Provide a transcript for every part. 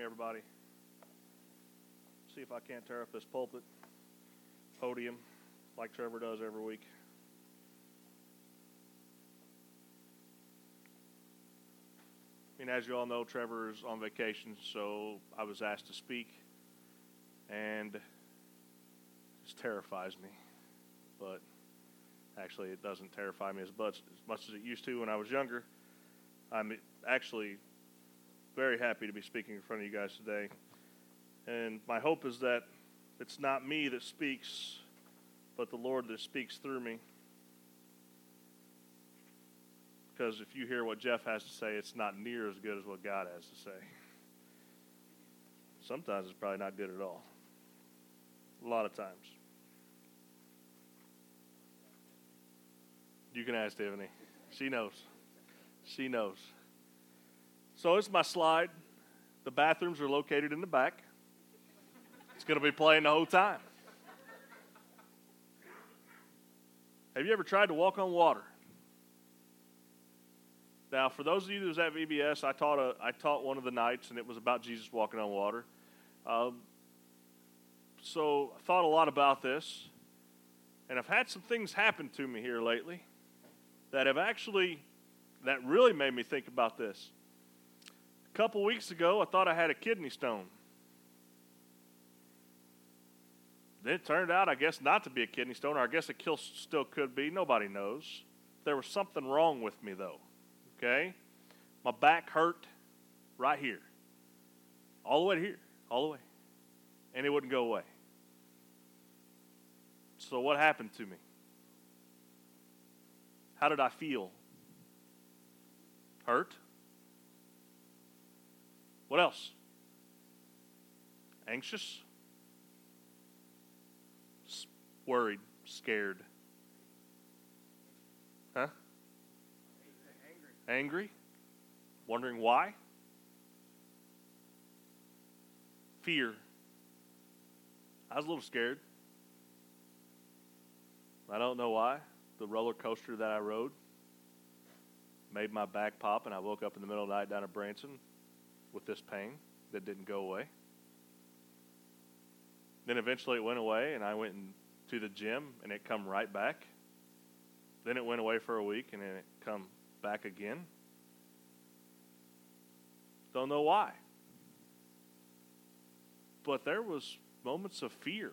everybody. See if I can't tear up this podium, like Trevor does every week. I mean, as you all know, Trevor is on vacation, so I was asked to speak, and it just terrifies me. But actually, it doesn't terrify me as much as it used to when I was younger. I'm actually very happy to be speaking in front of you guys today. And my hope is that it's not me that speaks, but the Lord that speaks through me. Because if you hear what Jeff has to say, it's not near as good as what God has to say. Sometimes it's probably not good at all. A lot of times. You can ask Tiffany. She knows. She knows. So it's my slide. The bathrooms are located in the back. It's going to be playing the whole time. Have you ever tried to walk on water? Now, for those of you that was at VBS, I taught one of the nights, and it was about Jesus walking on water. So I thought a lot about this, and I've had some things happen to me here lately that really made me think about this. A couple weeks ago, I thought I had a kidney stone. Then it turned out, I guess, not to be a kidney stone, or I guess it still could be. Nobody knows. There was something wrong with me, though. Okay? My back hurt right here. All the way to here. All the way. And it wouldn't go away. So what happened to me? How did I feel? Hurt? What else? Anxious? Worried? Scared? Huh? Angry? Wondering why? Fear. I was a little scared. I don't know why. The roller coaster that I rode made my back pop, and I woke up in the middle of the night down at Branson with this pain that didn't go away. Then eventually it went away, and I went to the gym, and it come right back. Then it went away for a week, and then it come back again. Don't know why. But there was moments of fear.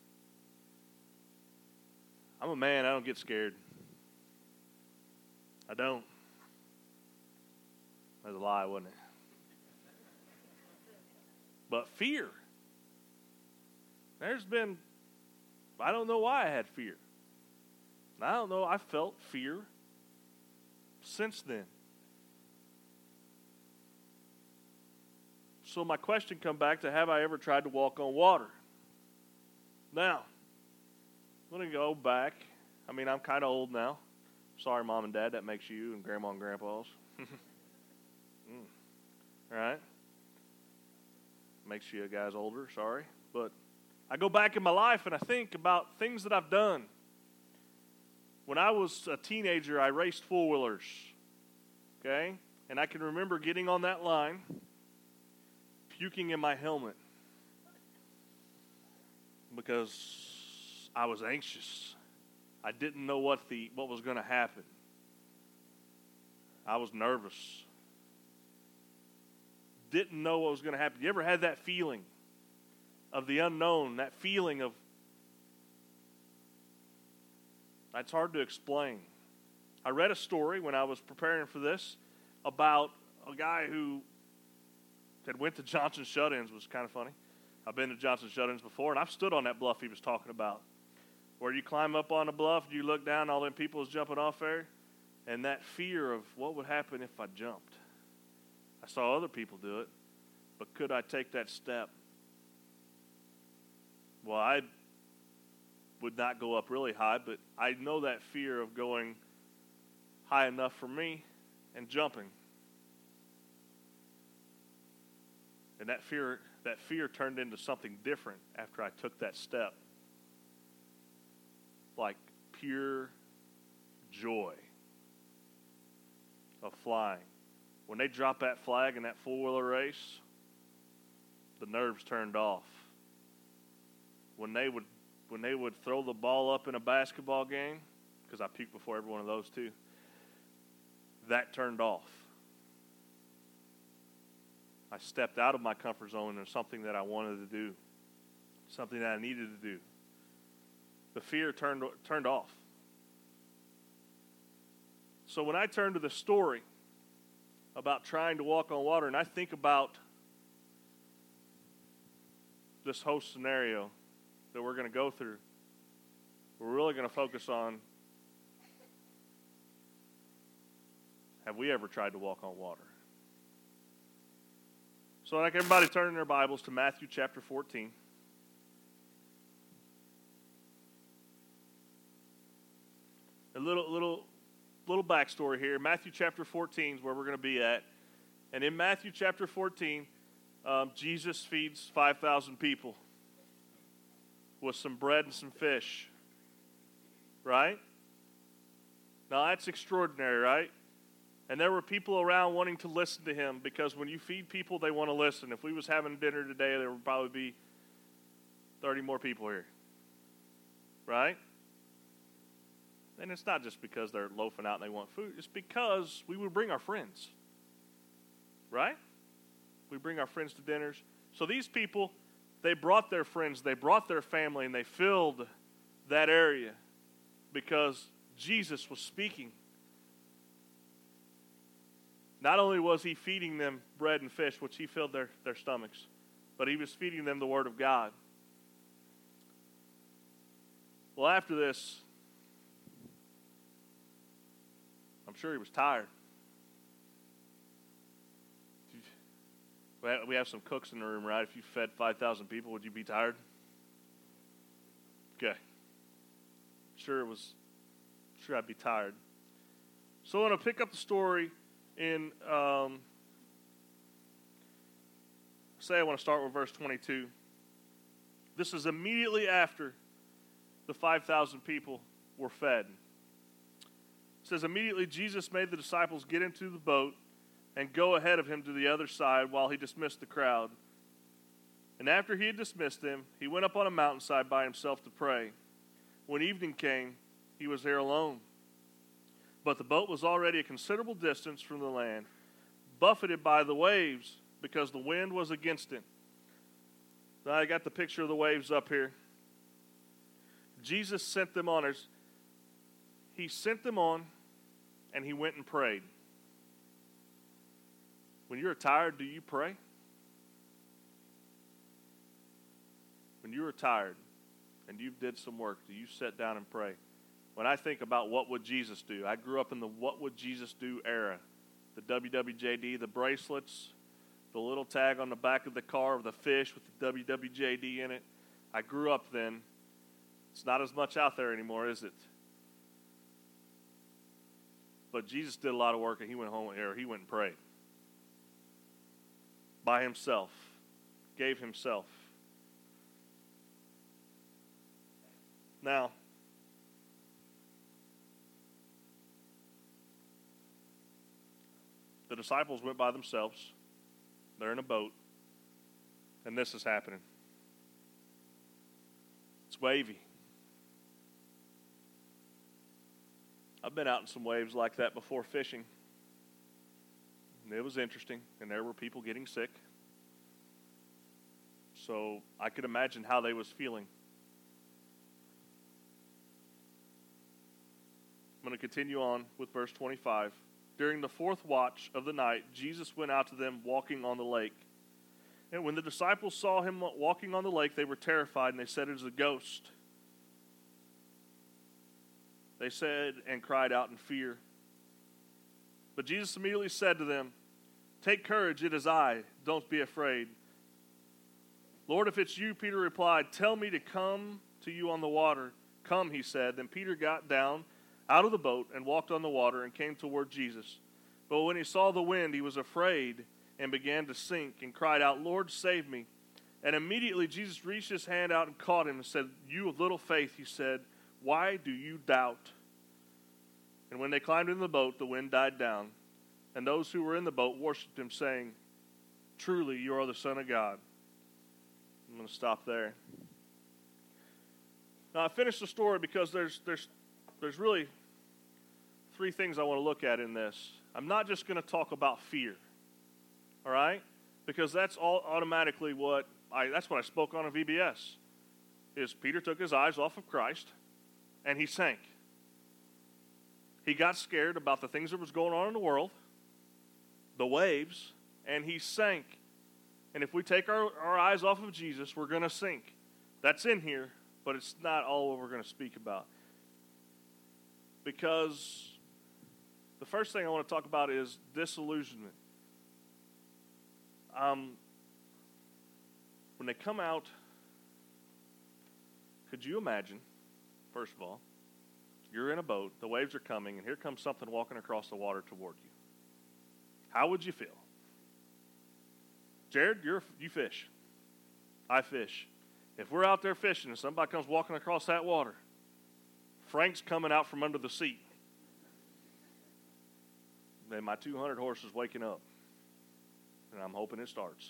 I'm a man, I don't get scared. I don't. That was a lie, wasn't it? But fear. I don't know why I had fear. I don't know, I felt fear since then. So my question comes back to, have I ever tried to walk on water? Now, I'm going to go back. I mean, I'm kind of old now. Sorry, Mom and Dad, that makes you and Grandma and Grandpa's. All right? Makes you guys older, sorry. But I go back in my life and I think about things that I've done. When I was a teenager, I raced four-wheelers. Okay? And I can remember getting on that line, puking in my helmet because I was anxious. I didn't know what was going to happen. I was nervous. Didn't know what was going to happen. You ever had that feeling of the unknown, that feeling of, it's hard to explain. I read a story when I was preparing for this about a guy who had went to Johnson Shut-ins. It was kind of funny. I've been to Johnson Shut-ins before, and I've stood on that bluff he was talking about, where you climb up on the bluff, you look down, all them people is jumping off there, and that fear of what would happen if I jumped. I saw other people do it, but could I take that step? Well, I would not go up really high, but I know that fear of going high enough for me and jumping. And that fear turned into something different after I took that step. Like pure joy of flying. When they drop that flag in that four-wheeler race, the nerves turned off. When they would throw the ball up in a basketball game, because I puked before every one of those too, that turned off. I stepped out of my comfort zone into something that I wanted to do, something that I needed to do. The fear turned off. So when I turn to the story about trying to walk on water, and I think about this whole scenario that we're going to go through, we're really going to focus on, have we ever tried to walk on water? So I'd like everybody turning their Bibles to Matthew chapter 14. A little backstory here. Matthew chapter 14 is where we're going to be at. And in Matthew chapter 14, Jesus feeds 5,000 people with some bread and some fish. Right? Now that's extraordinary, right? And there were people around wanting to listen to him, because when you feed people, they want to listen. If we was having dinner today, there would probably be 30 more people here. Right? And it's not just because they're loafing out and they want food. It's because we would bring our friends. Right? We bring our friends to dinners. So these people, they brought their friends, they brought their family, and they filled that area because Jesus was speaking. Not only was he feeding them bread and fish, which he filled their stomachs, but he was feeding them the Word of God. Well, after this, I'm sure he was tired. We have some cooks in the room, right? If you fed 5,000 people, would you be tired? Okay. Sure I'd be tired. So I'm going to pick up the story in, say I want to start with verse 22. This is immediately after the 5,000 people were fed. It says, immediately Jesus made the disciples get into the boat and go ahead of him to the other side while he dismissed the crowd. And after he had dismissed them, he went up on a mountainside by himself to pray. When evening came, he was there alone. But the boat was already a considerable distance from the land, buffeted by the waves because the wind was against it. Now I got the picture of the waves up here. Jesus sent them on. He sent them on, and he went and prayed. When you're tired, do you pray? When you are tired and you did some work, do you sit down and pray? When I think about what would Jesus do, I grew up in the what would Jesus do era. The WWJD, the bracelets, the little tag on the back of the car of the fish with the WWJD in it. I grew up then. It's not as much out there anymore, is it? But Jesus did a lot of work, and he went home he went and prayed. By himself. Gave himself. Now, the disciples went by themselves. They're in a boat. And this is happening. It's wavy. I've been out in some waves like that before fishing. And it was interesting. And there were people getting sick. So I could imagine how they was feeling. I'm going to continue on with verse 25. During the fourth watch of the night, Jesus went out to them walking on the lake. And when the disciples saw him walking on the lake, they were terrified, and they said, "It is a ghost." They said and cried out in fear. But Jesus immediately said to them, "Take courage, it is I. Don't be afraid." "Lord, if it's you," Peter replied, "tell me to come to you on the water." "Come," he said. Then Peter got down out of the boat and walked on the water and came toward Jesus. But when he saw the wind, he was afraid and began to sink and cried out, "Lord, save me." And immediately Jesus reached his hand out and caught him and said, "You of little faith," he said, "why do you doubt?" And when they climbed into the boat, the wind died down. And those who were in the boat worshipped him, saying, "Truly, you are the Son of God." I'm going to stop there. Now, I finished the story because there's really three things I want to look at in this. I'm not just going to talk about fear, all right? Because that's all automatically that's what I spoke on in VBS, is Peter took his eyes off of Christ, and he sank. He got scared about the things that was going on in the world, the waves, and he sank. And if we take our eyes off of Jesus, we're going to sink. That's in here, but it's not all what we're going to speak about. Because the first thing I want to talk about is disillusionment. When they come out, could you imagine, first of all, you're in a boat, the waves are coming, and here comes something walking across the water toward you. How would you feel? Jared, you fish. I fish. If we're out there fishing and somebody comes walking across that water, Frank's coming out from under the seat. Then my 200 horse is waking up, and I'm hoping it starts.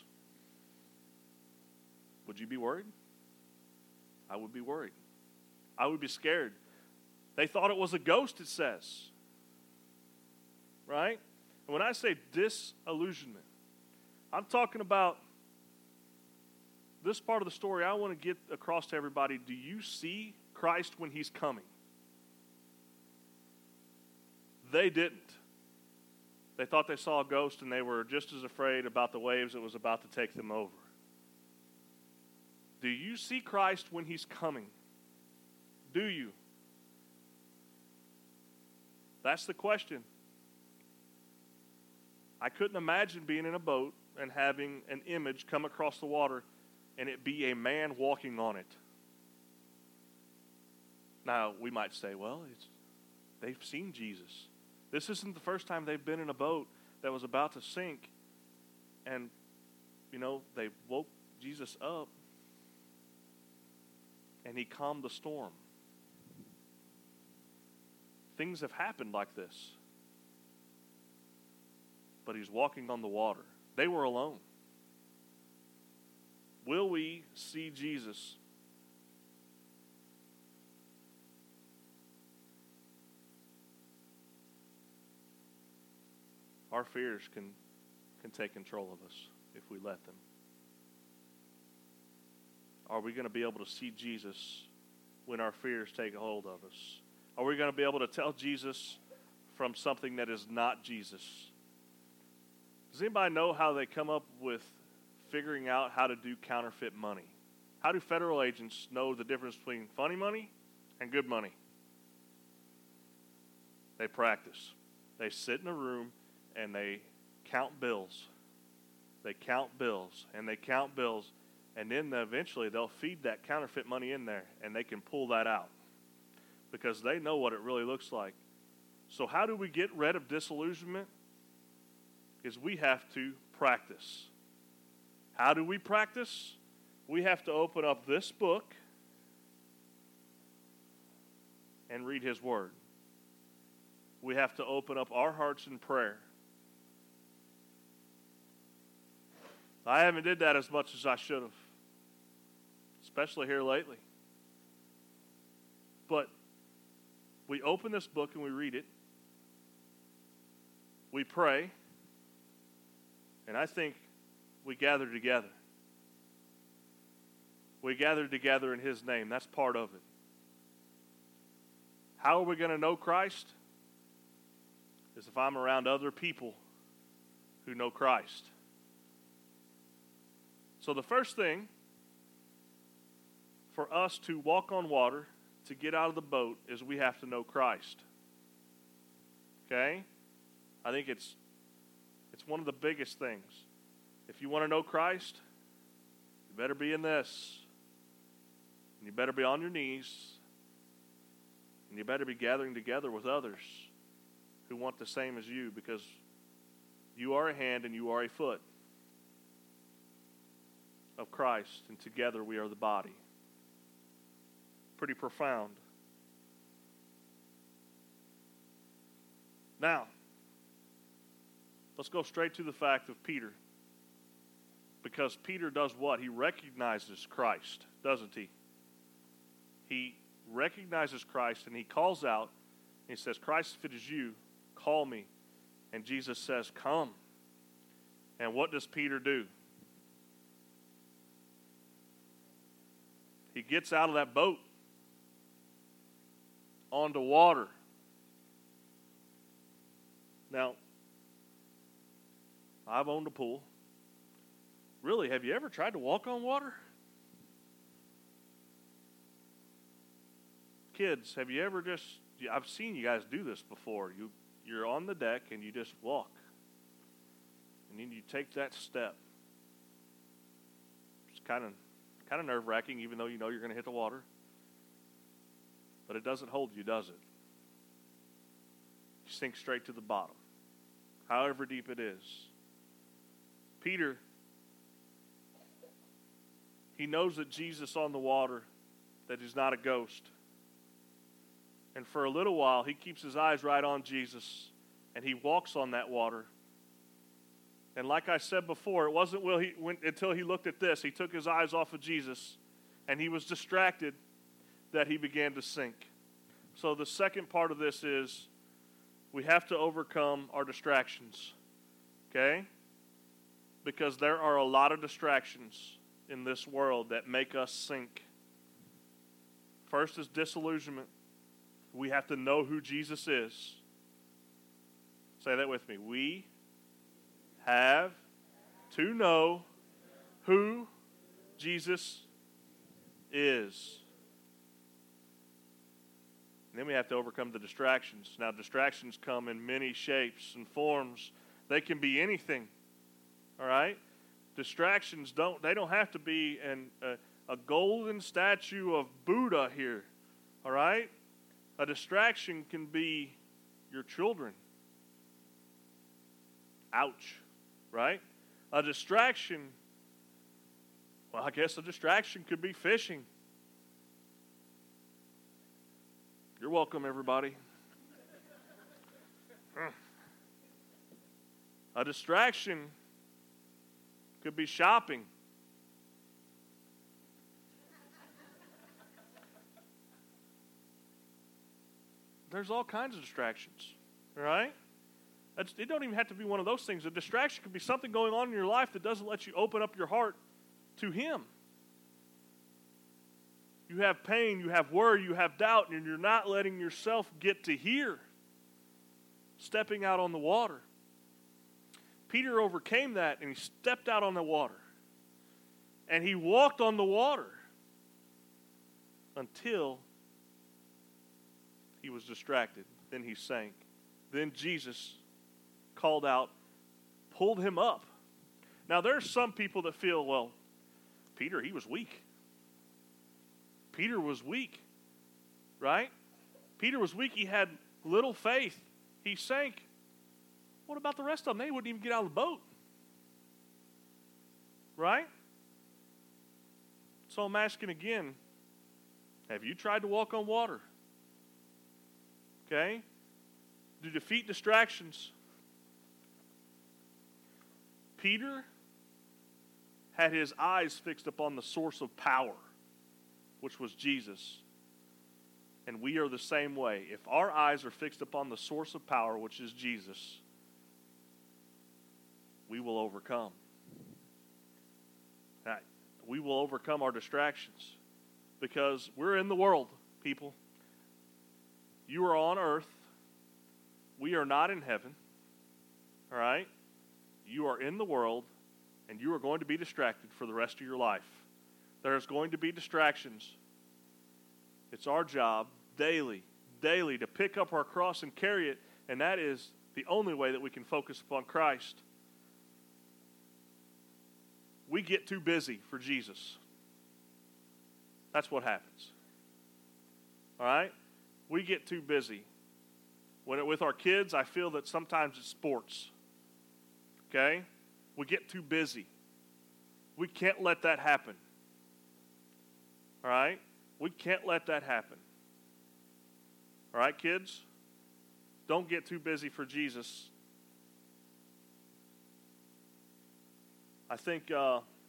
Would you be worried? I would be worried. I would be scared. They thought it was a ghost, it says. Right? And when I say disillusionment, I'm talking about this part of the story. I want to get across to everybody. Do you see Christ when he's coming? They didn't. They thought they saw a ghost, and they were just as afraid about the waves that was about to take them over. Do you see Christ when he's coming? Do you? That's the question. I couldn't imagine being in a boat and having an image come across the water and it be a man walking on it. Now, we might say, well, they've seen Jesus. This isn't the first time they've been in a boat that was about to sink, and, they woke Jesus up, and he calmed the storm. Things have happened like this. But he's walking on the water. They were alone. Will we see Jesus? Our fears can take control of us if we let them. Are we going to be able to see Jesus when our fears take a hold of us? Are we going to be able to tell Jesus from something that is not Jesus? Does anybody know how they come up with figuring out how to do counterfeit money? How do federal agents know the difference between funny money and good money? They practice. They sit in a room and they count bills. They count bills and they count bills, and then eventually they'll feed that counterfeit money in there and they can pull that out because they know what it really looks like. So how do we get rid of disillusionment? Is we have to practice. How do we practice? We have to open up this book and read his word. We have to open up our hearts in prayer. I haven't did that as much as I should have, especially here lately. But we open this book and we read it. We pray. And I think we gather together. We gather together in his name. That's part of it. How are we going to know Christ? Is if I'm around other people who know Christ. So the first thing for us to walk on water, to get out of the boat, is we have to know Christ. Okay? I think it's one of the biggest things. If you want to know Christ, you better be in this. And you better be on your knees. And you better be gathering together with others who want the same as you, because you are a hand and you are a foot of Christ, and together we are the body. Pretty profound. Now, let's go straight to the fact of Peter Because Peter does what? He recognizes Christ, doesn't he? He recognizes Christ and he calls out and he says, Christ, if it is you, call me. And Jesus says, come. And what does Peter do? He gets out of that boat onto water. Now, I've owned a pool. Really, have you ever tried to walk on water? Kids, have you ever I've seen you guys do this before. You're on the deck and you just walk. And then you take that step. It's kind of nerve-wracking, even though you know you're going to hit the water. But it doesn't hold you, does it? You sink straight to the bottom, however deep it is. Peter, he knows that Jesus on the water, that he's not a ghost. And for a little while, he keeps his eyes right on Jesus, and he walks on that water. And like I said before, it wasn't until he looked at this, he took his eyes off of Jesus, and he was distracted, that he began to sink. So the second part of this is we have to overcome our distractions, okay? Because there are a lot of distractions in this world that make us sink. First is disillusionment. We have to know who Jesus is. Say that with me. We have to know who Jesus is. And then we have to overcome the distractions. Now, distractions come in many shapes and forms. They can be anything. All right? Distractions don't have to be a golden statue of Buddha here. All right? A distraction can be your children. Ouch. Right? A distraction, well, I guess a distraction could be fishing. You're welcome, everybody. A distraction could be shopping. There's all kinds of distractions, right? It don't even have to be one of those things. A distraction could be something going on in your life that doesn't let you open up your heart to Him. You have pain, you have worry, you have doubt, and you're not letting yourself get to here. Stepping out on the water. Peter overcame that, and he stepped out on the water. And he walked on the water until he was distracted. Then he sank. Then Jesus called out, pulled him up. Now, there's some people that feel, well, Peter, he was weak. Peter was weak, right? Peter was weak. He had little faith. He sank. What about the rest of them? They wouldn't even get out of the boat, right? So I'm asking again, have you tried to walk on water? Okay? To defeat distractions. Peter had his eyes fixed upon the source of power, which was Jesus. And we are the same way. If our eyes are fixed upon the source of power, which is Jesus, we will overcome. We will overcome our distractions because we're in the world, people. You are on earth. We are not in heaven. All right? You are in the world, and you are going to be distracted for the rest of your life. There's going to be distractions. It's our job daily to pick up our cross and carry it, and that is the only way that we can focus upon Christ. We get too busy for Jesus. That's what happens. All right? We get too busy. With our kids, I feel that sometimes it's sports. Okay? We get too busy. We can't let that happen. All right? We can't let that happen. All right, kids? Don't get too busy for Jesus. I think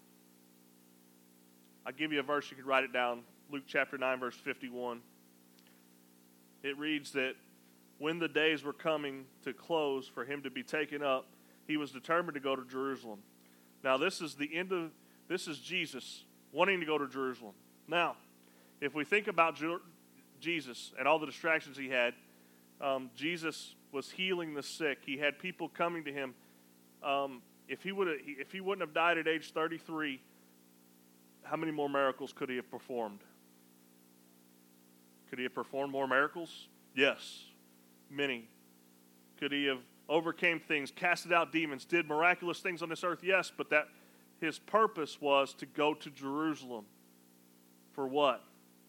I'll give you a verse, you could write it down. Luke chapter 9, verse 51. It reads that when the days were coming to close for him to be taken up, he was determined to go to Jerusalem. Now this is Jesus wanting to go to Jerusalem. Now, if we think about Jesus and all the distractions he had, Jesus was healing the sick. He had people coming to him. If he wouldn't have died at age 33, how many more miracles could he have performed? Could he have performed more miracles? Yes, many. Could he have overcame things, casted out demons, did miraculous things on this earth? Yes, but that his purpose was to go to Jerusalem. For what?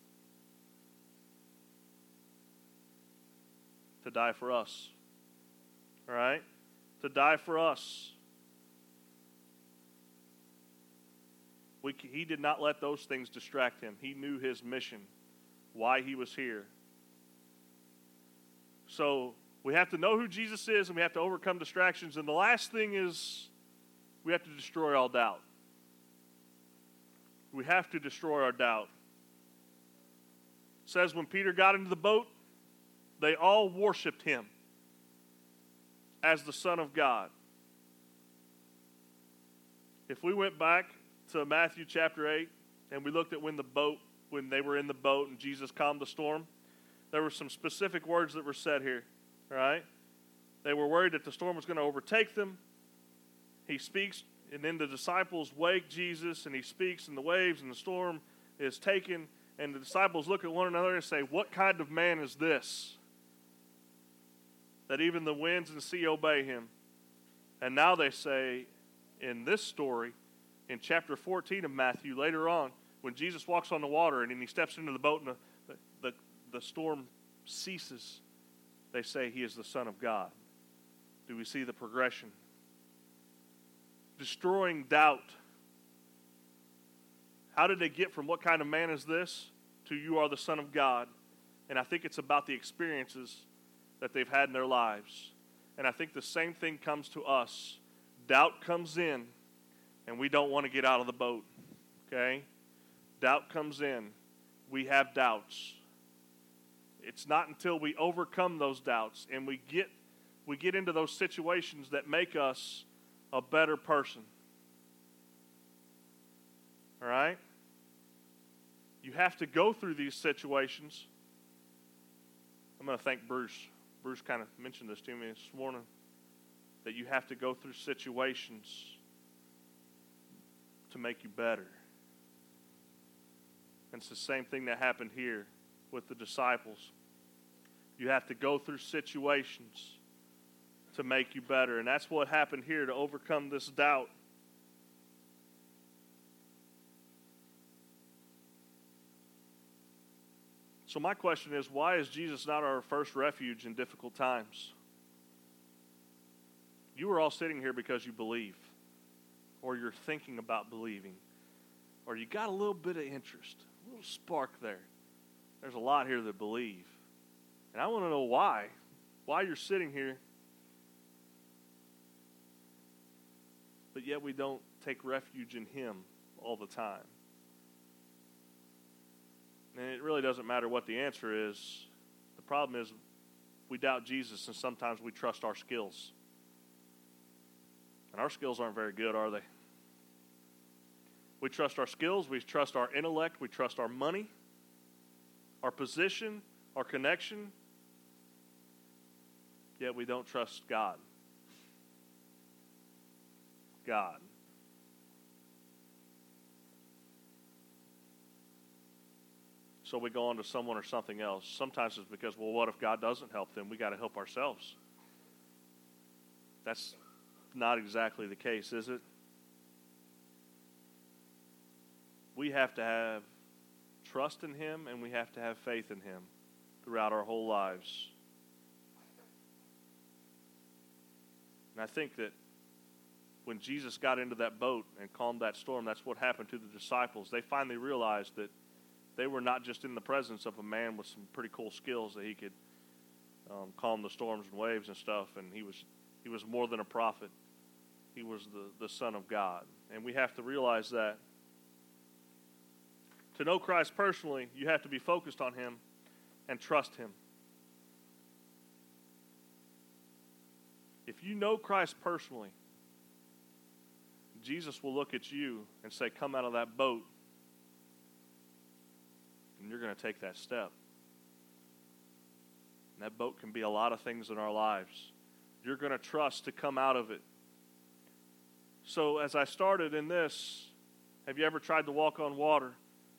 To die for us. All right? To die for us. He did not let those things distract him. He knew his mission, why he was here. So we have to know who Jesus is, and we have to overcome distractions. And the last thing is we have to destroy all doubt. We have to destroy our doubt. It says when Peter got into the boat, they all worshiped him as the Son of God. If we went back to Matthew chapter 8 and we looked at when they were in the boat and Jesus calmed the storm, there were some specific words that were said here. Right? They were worried that the storm was going to overtake them. He speaks, and then the disciples wake Jesus, and he speaks, and the waves and the storm is taken, and the disciples look at one another and say, "What kind of man is this, that even the winds and sea obey him?" And now they say, in this story, in chapter 14 of Matthew, later on, when Jesus walks on the water, and then he steps into the boat, and the storm ceases, they say he is the Son of God. Do we see the progression? Destroying doubt. How did they get from what kind of man is this to you are the Son of God? And I think it's about the experiences that they've had in their lives. And I think the same thing comes to us. Doubt comes in, and we don't want to get out of the boat. Okay? Doubt comes in. We have doubts. It's not until we overcome those doubts and we get into those situations that make us a better person. All right? You have to go through these situations. I'm going to thank Bruce. Bruce kind of mentioned this to me this morning, that you have to go through situations to make you better. And it's the same thing that happened here with the disciples. You have to go through situations to make you better. And that's what happened here to overcome this doubt. So my question is, why is Jesus not our first refuge in difficult times? You are all sitting here because you believe, or you're thinking about believing, or you got a little bit of interest, a little spark there. There's a lot here that believe. And I want to know why you're sitting here, but yet we don't take refuge in him all the time. And it really doesn't matter what the answer is. The problem is we doubt Jesus, and sometimes we trust our skills. And our skills aren't very good, are they? We trust our skills, we trust our intellect, we trust our money, our position, our connection, yet we don't trust God. God. So we go on to someone or something else. Sometimes it's because, well, what if God doesn't help them? We got to help ourselves. That's not exactly the case, is it? We have to have trust in him, and we have to have faith in him throughout our whole lives. And I think that when Jesus got into that boat and calmed that storm, that's what happened to the disciples. They finally realized that they were not just in the presence of a man with some pretty cool skills that he could calm the storms and waves and stuff, and he was more than a prophet. He was the Son of God. And we have to realize that. To know Christ personally, you have to be focused on Him and trust Him. If you know Christ personally, Jesus will look at you and say, come out of that boat, and you're going to take that step. And that boat can be a lot of things in our lives. You're going to trust to come out of it. So as I started in this, have you ever tried to walk on water?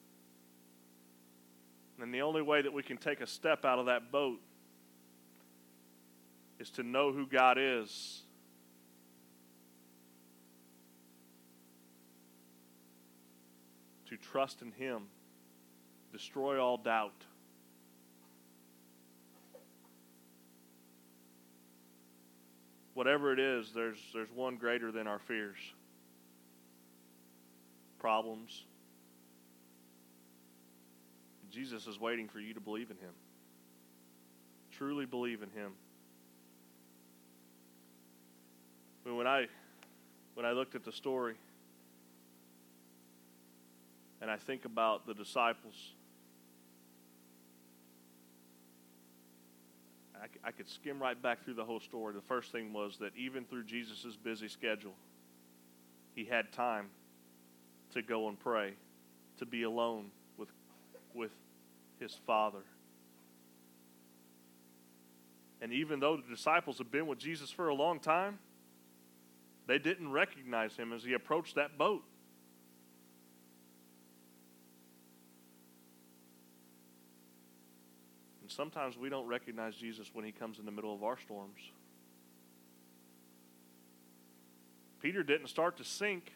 And the only way that we can take a step out of that boat is to know who God is. To trust in Him. Destroy all doubt. Whatever it is, there's one greater than our fears. Problems. Jesus is waiting for you to believe in Him. Truly believe in Him. When I looked at the story and I think about the disciples, I could skim right back through the whole story. The first thing was that even through Jesus' busy schedule, He had time to go and pray, to be alone with His Father. And even though the disciples had been with Jesus for a long time, they didn't recognize Him as He approached that boat. And sometimes we don't recognize Jesus when He comes in the middle of our storms. Peter didn't start to sink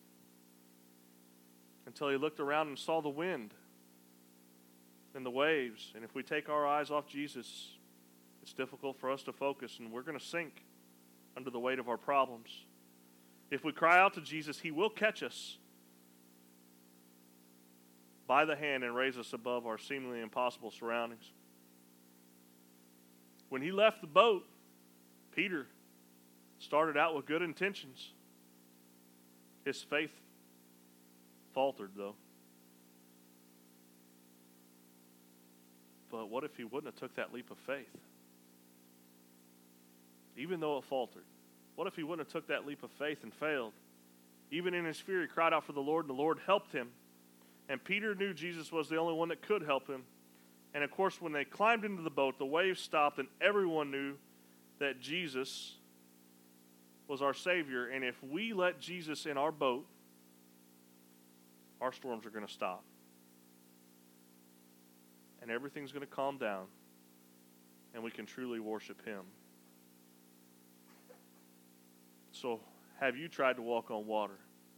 until he looked around and saw the wind and the waves. And if we take our eyes off Jesus, it's difficult for us to focus, and we're going to sink under the weight of our problems. If we cry out to Jesus, He will catch us by the hand and raise us above our seemingly impossible surroundings. When he left the boat, Peter started out with good intentions. His faith faltered, though. But what if he wouldn't have took that leap of faith? Even though it faltered. What if he wouldn't have took that leap of faith and failed? Even in his fear, he cried out for the Lord, and the Lord helped him. And Peter knew Jesus was the only one that could help him. And of course, when they climbed into the boat, the waves stopped, and everyone knew that Jesus was our Savior. And if we let Jesus in our boat, our storms are going to stop. And everything's going to calm down, and we can truly worship Him. So, have you tried to walk on water?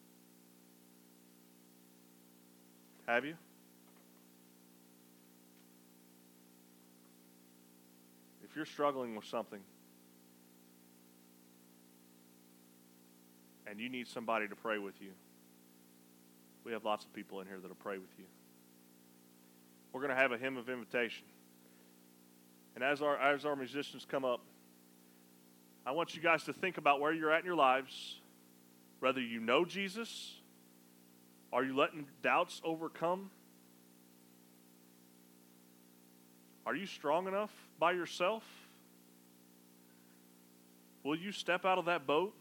Have you? If you're struggling with something and you need somebody to pray with you, we have lots of people in here that will pray with you. We're going to have a hymn of invitation. And as our musicians come up, I want you guys to think about where you're at in your lives. Whether you know Jesus, are you letting doubts overcome? Are you strong enough by yourself? Will you step out of that boat?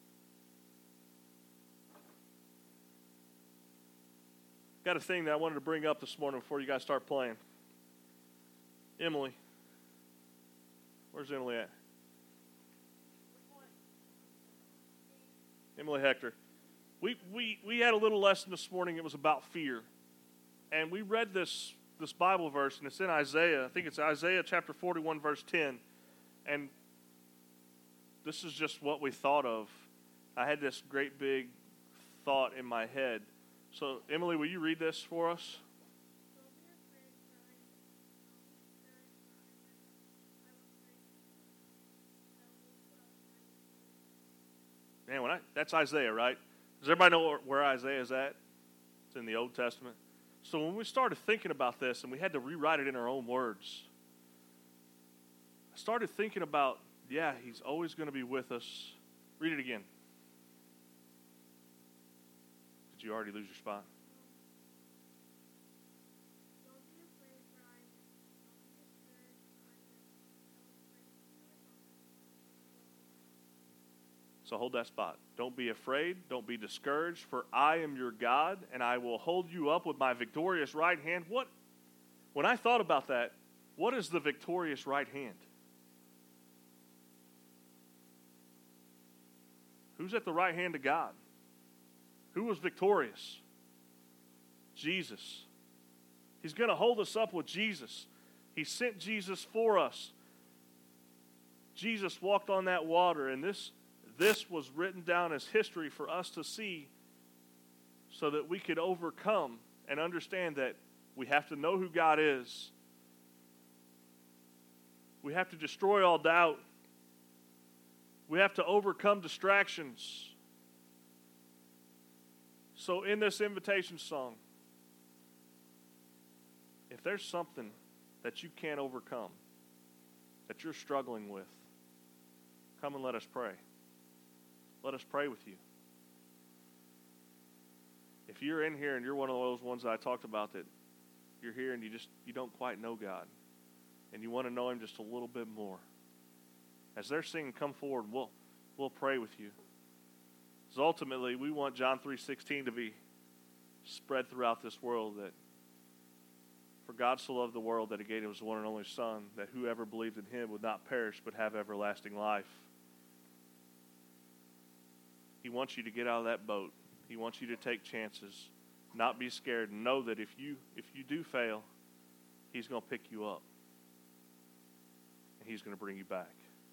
Got a thing that I wanted to bring up this morning before you guys start playing. Emily. Where's Emily at? Emily Hector. We had a little lesson this morning. It was about fear. And we read this Bible verse, and it's in Isaiah. I think it's Isaiah chapter 41, verse 10. And this is just what we thought of. I had this great big thought in my head. So, Emily, will you read this for us? Man, that's Isaiah, right? Does everybody know where Isaiah is at? It's in the Old Testament. So when we started thinking about this, and we had to rewrite it in our own words, I started thinking about, yeah, He's always going to be with us. Read it again. Did you already lose your spot? So hold that spot. Don't be afraid. Don't be discouraged, for I am your God, and I will hold you up with my victorious right hand. When I thought about that, what is the victorious right hand? Who's at the right hand of God? Who was victorious? Jesus. He's going to hold us up with Jesus. He sent Jesus for us. Jesus walked on that water, and this was written down as history for us to see so that we could overcome and understand that we have to know who God is. We have to destroy all doubt. We have to overcome distractions. So in this invitation song, if there's something that you can't overcome, that you're struggling with, come and let us pray. Let us pray with you. If you're in here and you're one of those ones that I talked about, that you're here and you don't quite know God, and you want to know Him just a little bit more, as they're singing, come forward, we'll pray with you. Because ultimately, we want John 3:16 to be spread throughout this world, that for God so loved the world that He gave His one and only Son, that whoever believed in Him would not perish but have everlasting life. He wants you to get out of that boat. He wants you to take chances, not be scared, and know that if you do fail, He's going to pick you up. And He's going to bring you back.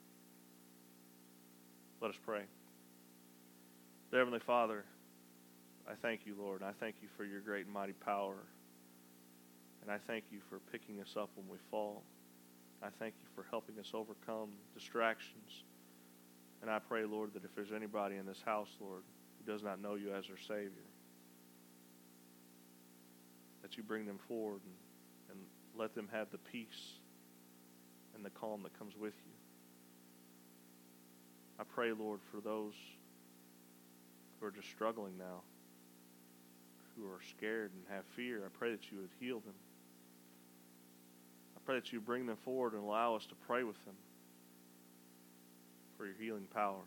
Let us pray. Dear Heavenly Father, I thank you, Lord. I thank you for your great and mighty power. And I thank you for picking us up when we fall. I thank you for helping us overcome distractions. And I pray, Lord, that if there's anybody in this house, Lord, who does not know you as their Savior, that you bring them forward and let them have the peace and the calm that comes with you. I pray, Lord, for those who are just struggling now, who are scared and have fear. I pray that you would heal them. I pray that you bring them forward and allow us to pray with them for your healing power.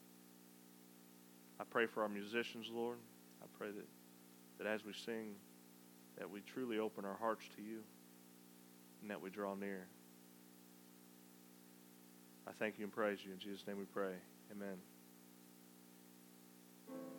I pray for our musicians, Lord. I pray that as we sing, that we truly open our hearts to you and that we draw near. I thank you and praise you. In Jesus' name we pray. Amen.